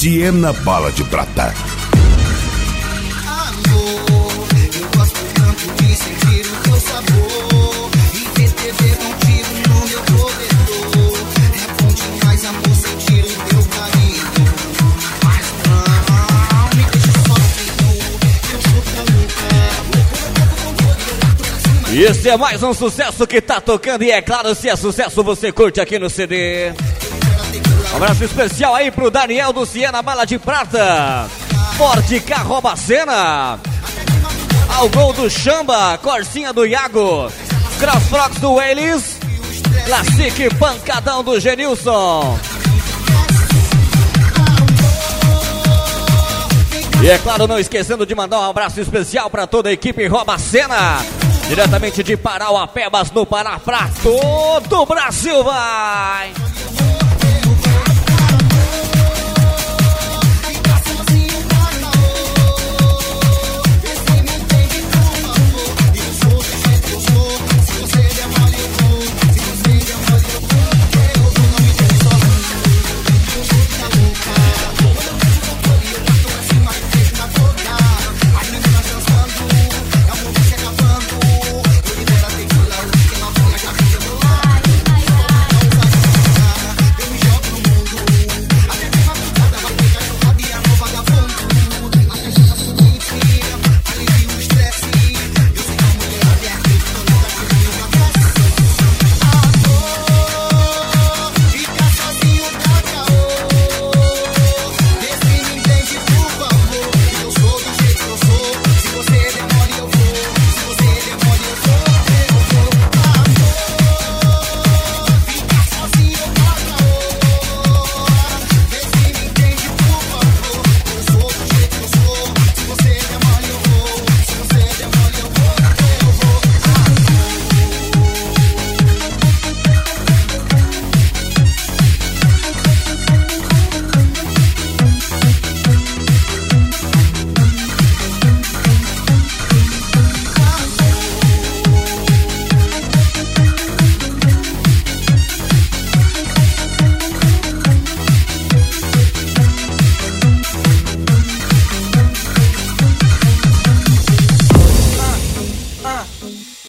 Siena Bala de Prata. Amor, eu gosto tanto de sentir o teu sabor e receber um tiro no meu cobertor. É bom demais, amor, sentir o teu carinho. Mas não me deixe sozinho, eu sou tão louca. E esse é mais um sucesso que tá tocando, e é claro, se é sucesso você curte aqui no CD. Um abraço especial aí pro Daniel do Siena Bala de Prata, Ford Carrobacena, ao gol do Chamba, Corsinha do Iago, Crossfrox do Weilis, Classic Pancadão do Genilson. E é claro, não esquecendo de mandar um abraço especial para toda a equipe Robacena, diretamente de Parauapebas, no Pará, pra todo o Brasil, vai!